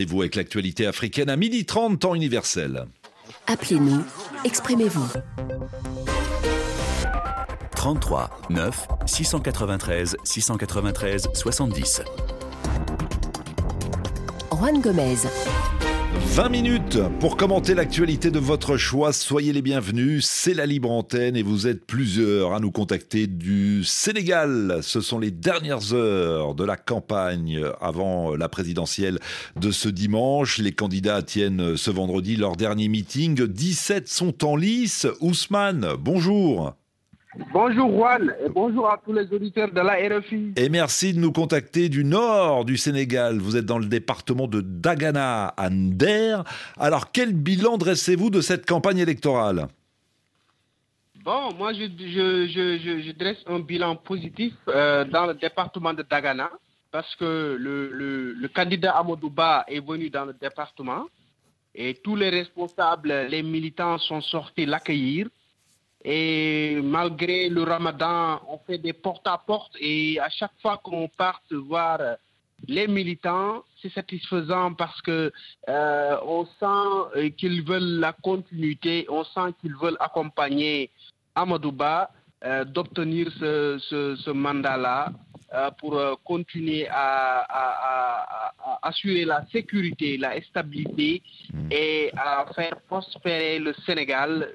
Et vous avec l'actualité africaine à 12h30, temps universel. Appelez-nous, exprimez-vous. 33 9 693 693 70. Juan Gomez. 20 minutes pour commenter l'actualité de votre choix. Soyez les bienvenus, c'est la libre antenne et vous êtes plusieurs à nous contacter du Sénégal. Ce sont les dernières heures de la campagne avant la présidentielle de ce dimanche. Les candidats tiennent ce vendredi leur dernier meeting. 17 sont en lice. Ousmane, bonjour. Bonjour Juan et bonjour à tous les auditeurs de la RFI. Et merci de nous contacter du nord du Sénégal. Vous êtes dans le département de Dagana, à Nder. Alors, quel bilan dressez-vous de cette campagne électorale ? Bon, moi je dresse un bilan positif dans le département de Dagana parce que le candidat Amadou Ba est venu dans le département et tous les responsables, les militants sont sortis l'accueillir. Et malgré le ramadan, on fait des porte-à-porte et à chaque fois qu'on part voir les militants, c'est satisfaisant parce que on sent qu'ils veulent la continuité, on sent qu'ils veulent accompagner Amadou Ba d'obtenir ce mandat-là pour continuer à assurer la sécurité, la stabilité et à faire prospérer le Sénégal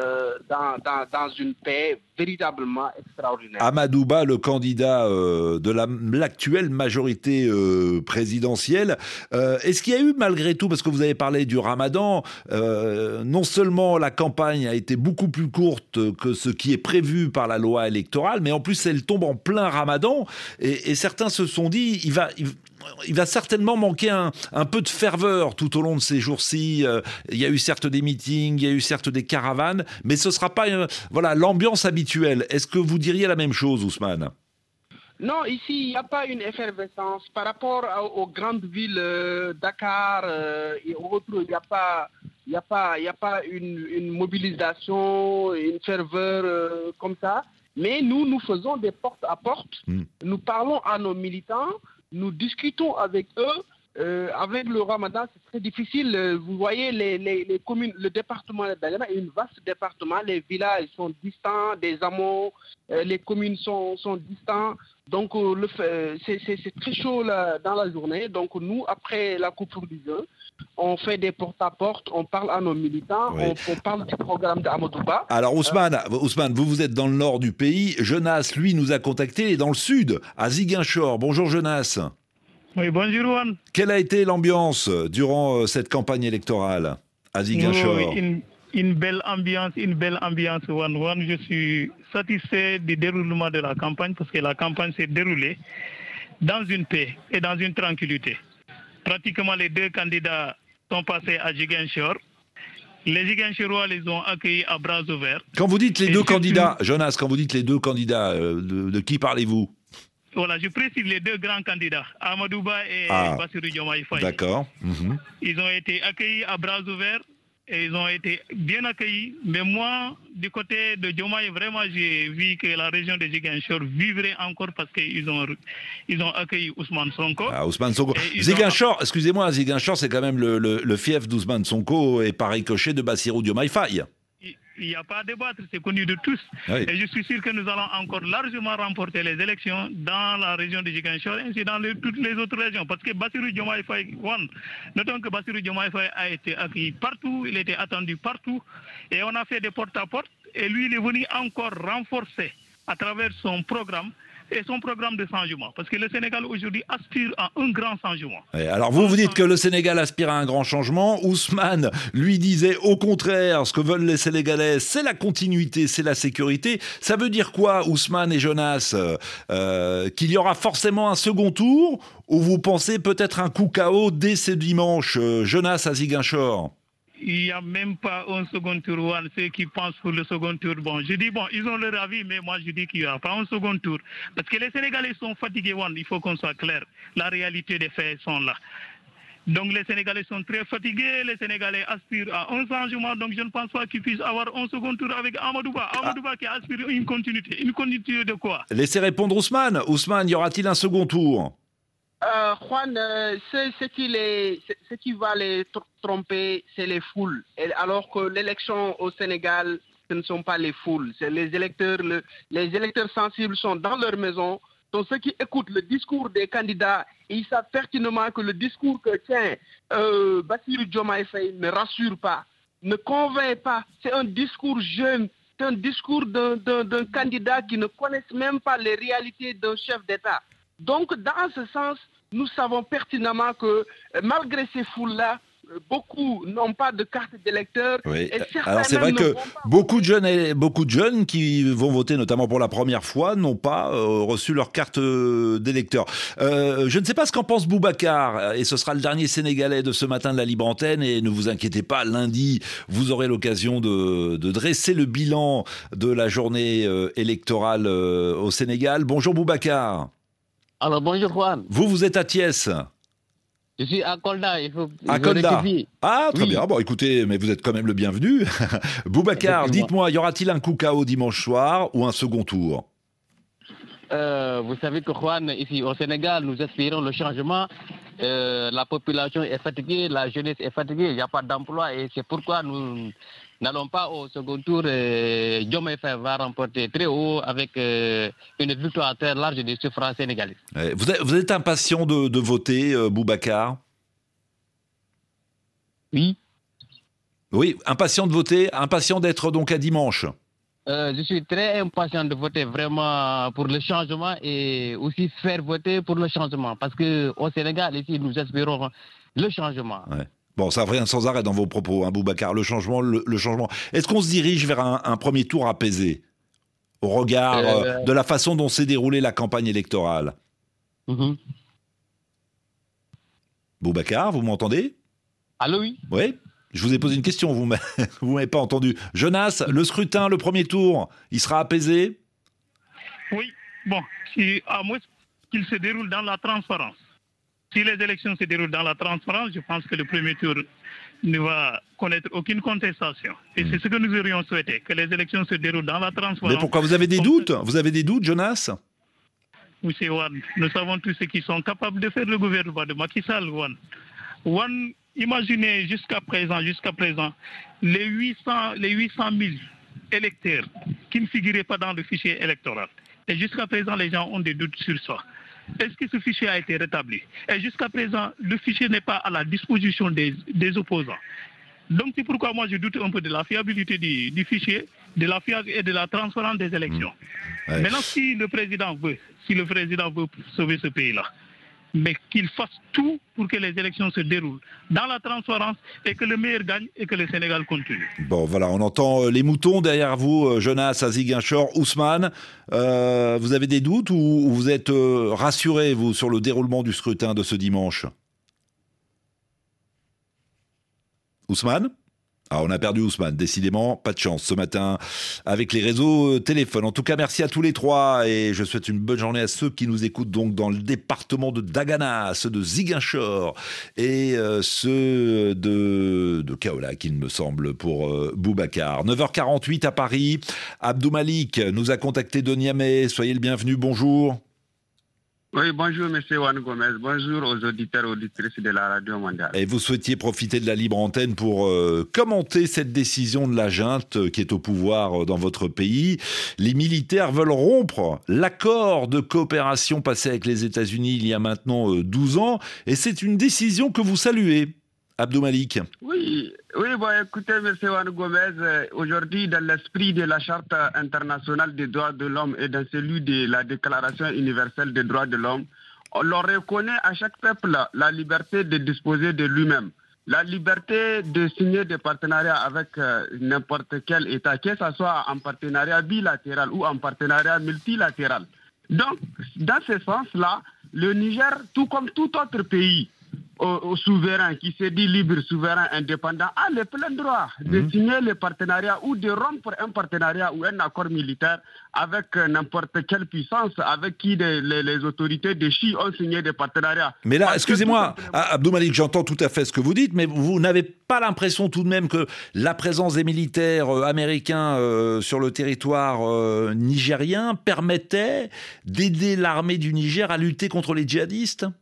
dans une paix véritablement extraordinaire. Amadou Ba, le candidat de l'actuelle majorité présidentielle. Est-ce qu'il y a eu malgré tout, parce que vous avez parlé du Ramadan, non seulement la campagne a été beaucoup plus courte que ce qui est prévu par la loi électorale, mais en plus elle tombe en plein Ramadan et certains se sont dit il va certainement manquer un peu de ferveur tout au long de ces jours-ci. Il y a eu certes des meetings, il y a eu certes des caravanes, mais ce ne sera pas l'ambiance habituelle. Est-ce que vous diriez la même chose, Ousmane ? Non, ici, il n'y a pas une effervescence. Par rapport aux grandes villes, Dakar et autres, il n'y a pas une mobilisation, une ferveur comme ça. Mais nous faisons des porte-à-porte. Nous parlons à nos militants. Nous discutons avec eux. Avec le Ramadan, c'est très difficile. Vous voyez, les communes, le département de Dagana est un vaste département. Les villages sont distants, des hameaux, les communes sont distants. Donc, c'est très chaud là, dans la journée. Donc, nous, après la coupure du jeu, on fait des porte-à-porte, on parle à nos militants, oui. on parle du programme d'Amadou Ba. Alors, Ousmane, vous êtes dans le nord du pays. Jonas, lui, nous a contactés, il est dans le sud, à Ziguinchor. Bonjour, Jonas. Oui, bonjour, Juan. Quelle a été l'ambiance durant cette campagne électorale à Ziguinchor ? Une belle ambiance, Juan. Je suis satisfait du déroulement de la campagne parce que la campagne s'est déroulée dans une paix et dans une tranquillité. Pratiquement les deux candidats sont passés à Ziguinchor. Les Ziguinchorois les ont accueillis à bras ouverts. Quand vous dites les deux candidats, Jonas, de qui parlez-vous ? Voilà, je précise les deux grands candidats, Amadou Ba et Bassirou Diomaye Faye. D'accord. Ils ont été accueillis à bras ouverts et ils ont été bien accueillis. Mais moi, du côté de Diomaye, vraiment, j'ai vu que la région de Ziguinchor vivrait encore parce qu'ils ont accueilli Ousmane Sonko. Ousmane Sonko. Ziguinchor, excusez-moi, Ziguinchor, c'est quand même le fief d'Ousmane Sonko et par ricochet de Bassirou Diomaye Faye. Il n'y a pas à débattre, c'est connu de tous. Oui. Et je suis sûr que nous allons encore largement remporter les élections dans la région de Ziguinchor ainsi dans toutes les autres régions. Parce que Bassirou Diomaye Faye, notons que Bassirou Diomaye Faye a été accueilli partout, il était attendu partout. Et on a fait des porte-à-porte. Et lui, il est venu encore renforcer à travers son programme et son programme de changement. Parce que le Sénégal aujourd'hui aspire à un grand changement. Ouais, alors vous dites que le Sénégal aspire à un grand changement. Ousmane, lui, disait au contraire, ce que veulent les Sénégalais, c'est la continuité, c'est la sécurité. Ça veut dire quoi, Ousmane et Jonas ? Qu'il y aura forcément un second tour ou vous pensez peut-être un coup KO dès ce dimanche, Jonas à Ziguinchor ? Il n'y a même pas un second tour. Ceux qui pensent pour le second tour, ils ont leur avis, mais moi je dis qu'il n'y aura pas un second tour. Parce que les Sénégalais sont fatigués, il faut qu'on soit clair. La réalité des faits sont là. Donc les Sénégalais sont très fatigués, les Sénégalais aspirent à un changement, donc je ne pense pas qu'ils puissent avoir un second tour avec Amadou Ba. Amadou Ba qui aspire à une continuité. Une continuité de quoi ? Laissez répondre Ousmane. Ousmane, y aura-t-il un second tour ? Juan, ce qui va les tromper, c'est les foules. Alors que l'élection au Sénégal, ce ne sont pas les foules. C'est les électeurs. Les électeurs sensibles sont dans leur maison. Donc ceux qui écoutent le discours des candidats, ils savent pertinemment que le discours que tient Bassirou Diomaye Faye ne rassure pas, ne convainc pas. C'est un discours jeune. C'est un discours d'un candidat qui ne connaît même pas les réalités d'un chef d'État. Donc, dans ce sens, nous savons pertinemment que malgré ces foules-là, beaucoup n'ont pas de carte d'électeur. Oui. Alors c'est vrai que beaucoup de jeunes qui vont voter notamment pour la première fois n'ont pas reçu leur carte d'électeur. Je ne sais pas ce qu'en pense Boubacar, et ce sera le dernier Sénégalais de ce matin de la Libre Antenne, et ne vous inquiétez pas, lundi, vous aurez l'occasion de dresser le bilan de la journée électorale au Sénégal. Bonjour Boubacar. Alors bonjour Juan. Vous êtes à Thiès. Je suis à Kolda, il faut à Kolda. Ah, très oui. bien. Bon, écoutez, mais vous êtes quand même le bienvenu. Boubacar, dites-moi, y aura-t-il un coup KO dimanche soir ou un second tour? Vous savez que Juan, ici au Sénégal, nous espérons le changement. La population est fatiguée, la jeunesse est fatiguée, il n'y a pas d'emploi et c'est pourquoi nous n'allons pas au second tour. Diomaye Faye va remporter très haut avec une victoire très large des suffrages sénégalais. Vous êtes impatient de voter, Boubacar? Oui. Oui, impatient de voter, impatient d'être donc à dimanche. Je suis très impatient de voter vraiment pour le changement et aussi faire voter pour le changement. Parce qu'au Sénégal, ici, nous espérons le changement. Ouais. Bon, ça revient sans arrêt dans vos propos, hein, Boubacar. Le changement, le changement. Est-ce qu'on se dirige vers un premier tour apaisé au regard de la façon dont s'est déroulée la campagne électorale? Boubacar, vous m'entendez? Allô, oui. Oui. Je vous ai posé une question, vous m'avez pas entendu. Jonas, le scrutin, le premier tour, il sera apaisé? Oui, bon, à moins qu'il se déroule dans la transparence. Si les élections se déroulent dans la transparence, je pense que le premier tour ne va connaître aucune contestation. Et c'est ce que nous aurions souhaité, que les élections se déroulent dans la transparence. Mais pourquoi vous avez des doutes? Vous avez des doutes, Jonas? Oui, c'est Wan. Nous savons tous ceux qui sont capables de faire le gouvernement de Macky Sall, Wan. Imaginez jusqu'à présent, les 800 000 électeurs qui ne figuraient pas dans le fichier électoral. Et jusqu'à présent, les gens ont des doutes sur ça. Est-ce que ce fichier a été rétabli? Et jusqu'à présent, le fichier n'est pas à la disposition des opposants. Donc c'est pourquoi moi je doute un peu de la fiabilité du fichier, de la fiabilité et de la transparence des élections. Ouais. Maintenant, si le président veut sauver ce pays-là, mais qu'il fasse tout pour que les élections se déroulent dans la transparence et que le meilleur gagne et que le Sénégal continue. Bon, voilà, on entend les moutons derrière vous, Jonas, Ziguinchor, Ousmane. Vous avez des doutes ou vous êtes rassurés, vous, sur le déroulement du scrutin de ce dimanche? Ousmane ? Ah, on a perdu Ousmane, décidément, pas de chance ce matin avec les réseaux téléphones. En tout cas, merci à tous les trois et je souhaite une bonne journée à ceux qui nous écoutent donc dans le département de Dagana, ceux de Ziguinchor et ceux de Kaolack, il me semble, pour Boubacar. 9h48 à Paris, Abdou Malik nous a contacté de Niamey, soyez le bienvenu, bonjour. Oui, bonjour M. Juan Gomez, bonjour aux auditeurs et auditrices de la Radio Mondiale. Et vous souhaitiez profiter de la libre antenne pour commenter cette décision de la junte qui est au pouvoir dans votre pays. Les militaires veulent rompre l'accord de coopération passé avec les États-Unis il y a maintenant 12 ans et c'est une décision que vous saluez, Abdou Malik. Oui, bon, écoutez M. Juan Gomez, aujourd'hui dans l'esprit de la Charte internationale des droits de l'homme et dans celui de la Déclaration universelle des droits de l'homme, on leur reconnaît à chaque peuple la liberté de disposer de lui-même, la liberté de signer des partenariats avec n'importe quel État, que ce soit en partenariat bilatéral ou en partenariat multilatéral. Donc, dans ce sens-là, le Niger, tout comme tout autre pays, au souverain qui se dit libre, souverain, indépendant, a le plein droit de signer le partenariat ou de rompre un partenariat ou un accord militaire avec n'importe quelle puissance avec qui les autorités de Chi ont signé des partenariats. Mais là, excusez-moi, Abdou Malik, j'entends tout à fait ce que vous dites, mais vous n'avez pas l'impression tout de même que la présence des militaires américains sur le territoire nigérien permettait d'aider l'armée du Niger à lutter contre les djihadistes ?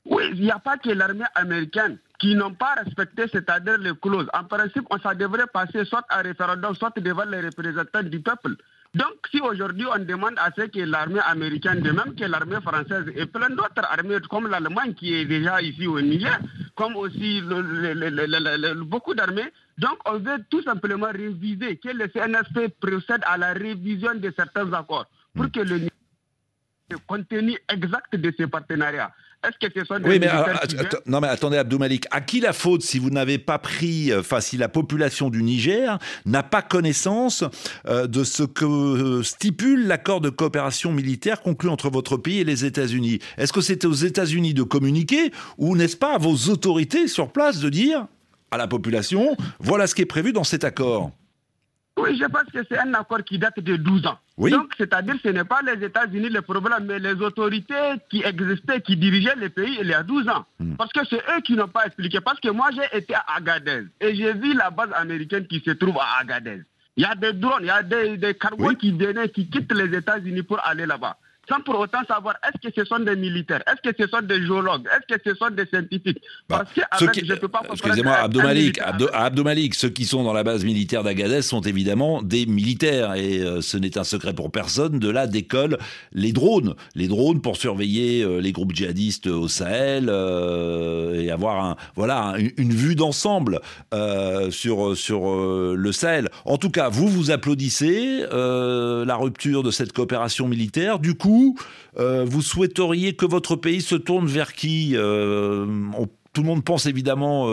Oui, il n'y a pas que l'armée américaine qui n'ont pas respecté, c'est-à-dire les clauses. En principe, ça devrait passer soit à référendum, soit devant les représentants du peuple. Donc, si aujourd'hui on demande à ce que l'armée américaine, de même que l'armée française et plein d'autres armées, comme l'Allemagne qui est déjà ici au Niger, comme aussi beaucoup d'armées, donc on veut tout simplement réviser, que le CNSP procède à la révision de certains accords pour que le contenu exact de ces partenariats. Est-ce que ce sont des non mais attendez Abdou Malik, à qui la faute si vous n'avez pas pris, si la population du Niger n'a pas connaissance de ce que stipule l'accord de coopération militaire conclu entre votre pays et les États-Unis? Est-ce que c'était aux États-Unis de communiquer ou n'est-ce pas à vos autorités sur place de dire à la population voilà ce qui est prévu dans cet accord? Oui, je pense que c'est un accord qui date de 12 ans. Oui. Donc, c'est-à-dire que ce n'est pas les États-Unis le problème, mais les autorités qui existaient, qui dirigeaient le pays il y a 12 ans. Parce que c'est eux qui n'ont pas expliqué. Parce que moi, j'ai été à Agadez et j'ai vu la base américaine qui se trouve à Agadez. Il y a des drones, il y a des cargos qui viennent, qui quittent les États-Unis pour aller là-bas. Sans pour autant savoir est-ce que ce sont des militaires, est-ce que ce sont des géologues, est-ce que ce sont des scientifiques. Parce que je peux pas comprendre. Excusez-moi, Abdou Malik, ceux qui sont dans la base militaire d'Agadez sont évidemment des militaires et ce n'est un secret pour personne. De là décollent les drones pour surveiller les groupes djihadistes au Sahel et avoir une vue d'ensemble sur le Sahel. En tout cas, vous applaudissez la rupture de cette coopération militaire. Du coup, vous souhaiteriez que votre pays se tourne vers qui? Tout le monde pense évidemment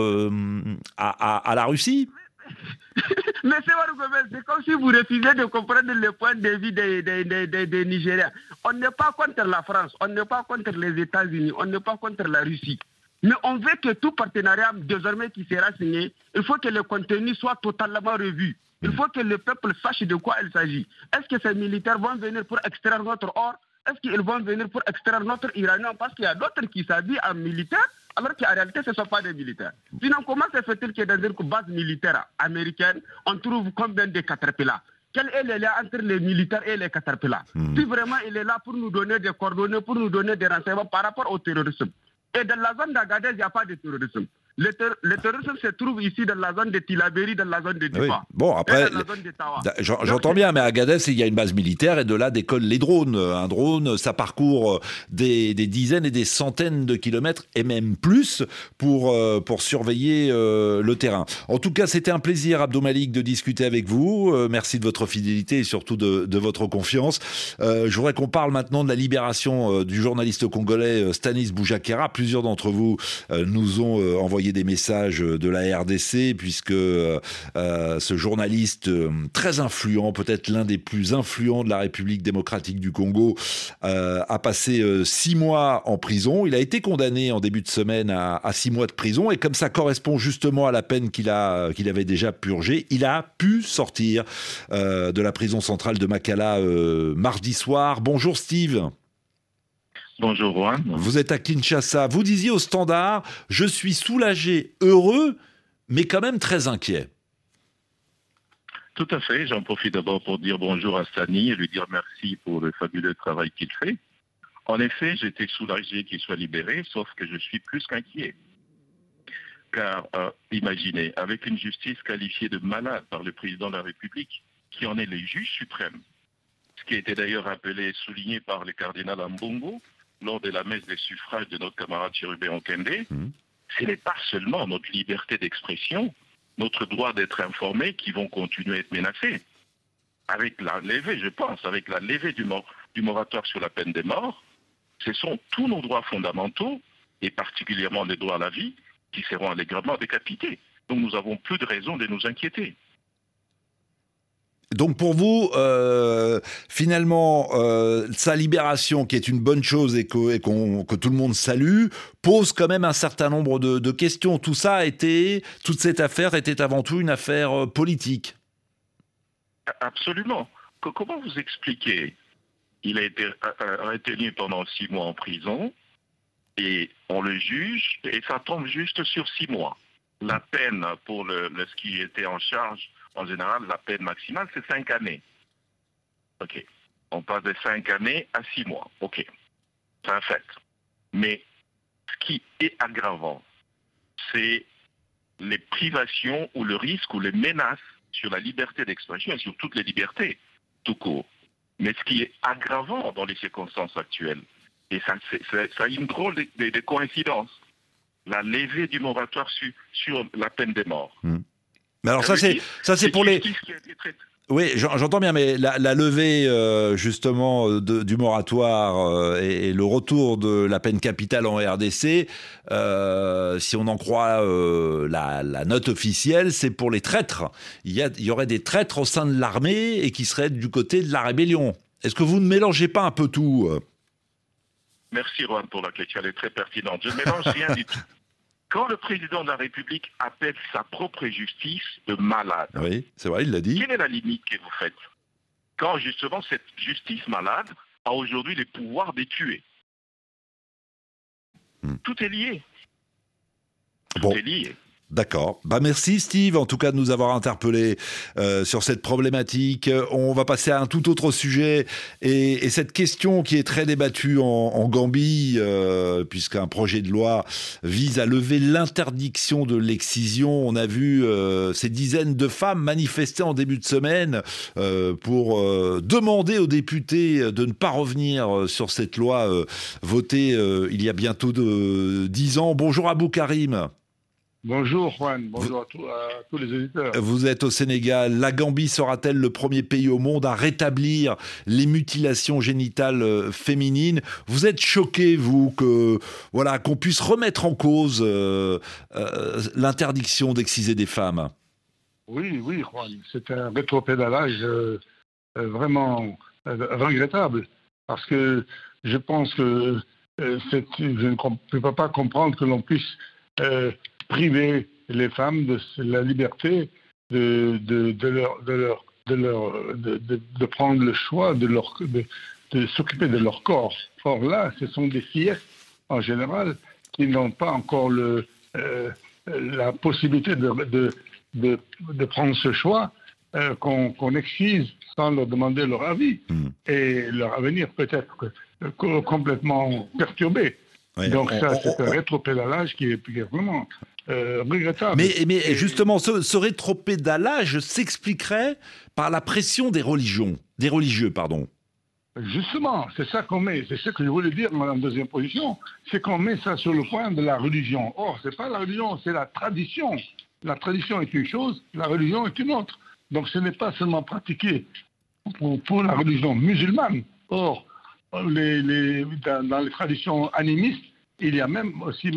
à la Russie. Mais c'est comme si vous refusez de comprendre le point de vue des Nigériens. On n'est pas contre la France, on n'est pas contre les États-Unis, on n'est pas contre la Russie. Mais on veut que tout partenariat désormais qui sera signé, il faut que le contenu soit totalement revu. Il faut que le peuple sache de quoi il s'agit. Est-ce que ces militaires vont venir pour extraire notre or? Est-ce qu'ils vont venir pour extraire notre uranium? Parce qu'il y a d'autres qui s'habillent en militaire, alors qu'en réalité, ce ne sont pas des militaires. Sinon, comment se fait-il que dans une base militaire américaine, on trouve combien de caterpillars? Quel est le lien entre les militaires et les caterpillars? Si vraiment il est là pour nous donner des coordonnées, pour nous donner des renseignements par rapport au terrorisme. Et dans la zone d'Agadez, il n'y a pas de terrorisme. Le terrorisme se trouve ici dans la zone de Tilaberi, dans la zone de Difa. Oui. Bon, après, j'entends bien, mais à Agadez, il y a une base militaire et de là décollent les drones. Un drone, ça parcourt des dizaines et des centaines de kilomètres et même plus pour surveiller le terrain. En tout cas, c'était un plaisir, Abdou Malik, de discuter avec vous. Merci de votre fidélité et surtout de votre confiance. Je voudrais qu'on parle maintenant de la libération du journaliste congolais Stanis Boujakera. Plusieurs d'entre vous nous ont envoyé des messages de la RDC puisque ce journaliste très influent, peut-être l'un des plus influents de la République démocratique du Congo, a passé 6 mois en prison. Il a été condamné en début de semaine à 6 mois de prison et comme ça correspond justement à la peine qu'il avait déjà purgée, il a pu sortir de la prison centrale de Makala mardi soir. Bonjour Steve. Bonjour Juan. Vous êtes à Kinshasa. Vous disiez au Standard, je suis soulagé, heureux, mais quand même très inquiet. Tout à fait. J'en profite d'abord pour dire bonjour à Stani et lui dire merci pour le fabuleux travail qu'il fait. En effet, j'étais soulagé qu'il soit libéré, sauf que je suis plus qu'inquiet. Car, imaginez, avec une justice qualifiée de malade par le président de la République, qui en est le juge suprême, ce qui a été d'ailleurs appelé et souligné par le cardinal Ambongo, lors de la messe des suffrages de notre camarade Chérubin Okende, ce n'est pas seulement notre liberté d'expression, notre droit d'être informé qui vont continuer à être menacés. Avec la levée, je pense, avec la levée du moratoire sur la peine de mort, ce sont tous nos droits fondamentaux, et particulièrement les droits à la vie, qui seront allègrement décapités. Donc nous n'avons plus de raison de nous inquiéter. Donc pour vous, finalement, sa libération, qui est une bonne chose et que tout le monde salue, pose quand même un certain nombre de questions. Toute cette affaire était avant tout une affaire politique. Absolument. Comment vous expliquez? Il a été retenu pendant 6 mois en prison et on le juge et ça tombe juste sur 6 mois. La peine pour ce qui était en charge, en général, la peine maximale, c'est 5 années. OK. On passe de 5 années à 6 mois. OK. C'est un fait. Mais ce qui est aggravant, c'est les privations ou le risque ou les menaces sur la liberté d'expression et sur toutes les libertés, tout court. Mais ce qui est aggravant dans les circonstances actuelles, et ça a une drôle de coïncidence, la levée du moratoire sur la peine de mort. Mais alors ça c'est pour les... Oui, j'entends bien, mais la levée justement du moratoire et le retour de la peine capitale en RDC, si on en croit la note officielle, c'est pour les traîtres. Il y aurait des traîtres au sein de l'armée et qui seraient du côté de la rébellion. Est-ce que vous ne mélangez pas un peu tout Merci Rohan pour la question, elle est très pertinente. Je ne mélange rien du tout. Quand le président de la République appelle sa propre justice de malade, oui, c'est vrai, il l'a dit. Quelle est la limite que vous faites quand justement cette justice malade a aujourd'hui les pouvoirs de tuer? Tout est lié. Tout est lié. D'accord. Merci Steve, en tout cas de nous avoir interpellés sur cette problématique. On va passer à un tout autre sujet et cette question qui est très débattue en Gambie, puisqu'un projet de loi vise à lever l'interdiction de l'excision. On a vu ces dizaines de femmes manifester en début de semaine pour demander aux députés de ne pas revenir sur cette loi votée il y a bientôt 10 ans. Bonjour Abou Karim. Bonjour Juan, bonjour à tous les auditeurs. Vous êtes au Sénégal. La Gambie sera-t-elle le premier pays au monde à rétablir les mutilations génitales féminines? Vous êtes choqué, vous, qu'on puisse remettre en cause l'interdiction d'exciser des femmes? Oui, Juan, c'est un rétropédalage vraiment regrettable, parce que je pense que je ne peux pas comprendre que l'on puisse priver les femmes de la liberté de prendre le choix de s'occuper de leur corps. Or là, ce sont des fillettes en général qui n'ont pas encore la possibilité de prendre ce choix qu'on excise sans leur demander leur avis et leur avenir peut être complètement perturbé. Oui, donc c'est un rétropédalage qui est vraiment regrettable. Mais justement, ce rétropédalage s'expliquerait par la pression des religieux. Justement, c'est ça qu'on met. C'est ce que je voulais dire en deuxième position. C'est qu'on met ça sur le point de la religion. Or, c'est pas la religion, c'est la tradition. La tradition est une chose, la religion est une autre. Donc, ce n'est pas seulement pratiqué pour la religion musulmane. Or, dans les traditions animistes, il y a même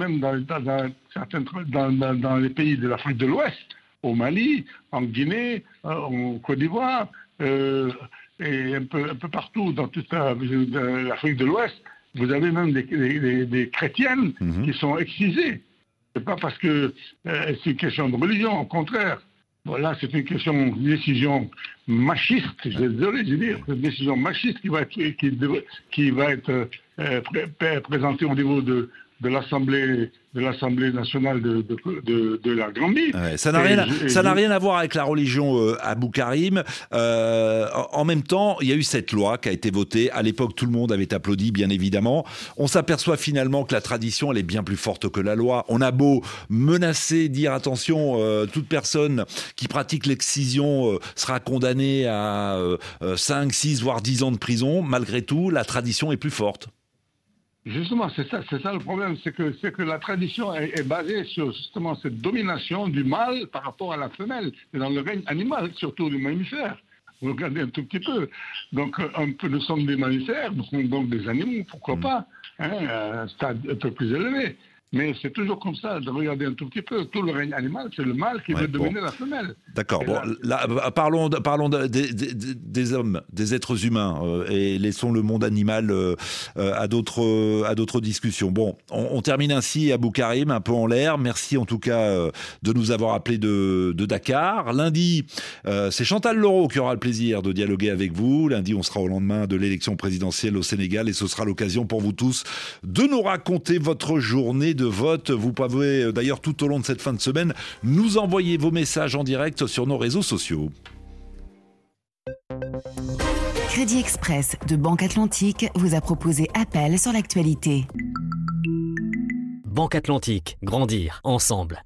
dans les pays de l'Afrique de l'Ouest, au Mali, en Guinée, en Côte d'Ivoire, et un peu partout dans toute l'Afrique de l'Ouest, vous avez même des chrétiennes qui sont excisées. C'est pas parce que c'est une question de religion, au contraire. Voilà, c'est une décision machiste, je suis désolé de dire, une décision machiste qui va être présentée au niveau de l'Assemblée nationale de la Gambie. Ouais, ça n'a rien à voir avec la religion, Abou Karim. En même temps, il y a eu cette loi qui a été votée. À l'époque, tout le monde avait applaudi, bien évidemment. On s'aperçoit finalement que la tradition, elle est bien plus forte que la loi. On a beau menacer, dire attention, toute personne qui pratique l'excision sera condamnée à 5, 6, voire 10 ans de prison. Malgré tout, la tradition est plus forte. Justement, c'est ça le problème, c'est que la tradition est basée sur justement cette domination du mâle par rapport à la femelle, et dans le règne animal, surtout du mammifère. Vous regardez un tout petit peu. Donc, nous sommes des mammifères, nous sommes donc des animaux, pourquoi pas, à un stade un peu plus élevé. Mais c'est toujours comme ça, de regarder un tout petit peu. Tout le règne animal, c'est le mâle qui veut dominer la femelle. D'accord. Parlons des hommes, des êtres humains, et laissons le monde animal à d'autres discussions. Bon, on termine ainsi, Abou Karim, un peu en l'air. Merci en tout cas de nous avoir appelés de Dakar. Lundi, c'est Chantal Leroux qui aura le plaisir de dialoguer avec vous. Lundi, on sera au lendemain de l'élection présidentielle au Sénégal, et ce sera l'occasion pour vous tous de nous raconter votre journée de vote. Vous pouvez d'ailleurs tout au long de cette fin de semaine nous envoyer vos messages en direct sur nos réseaux sociaux. Crédit Express de Banque Atlantique vous a proposé Appel sur l'actualité. Banque Atlantique, grandir ensemble.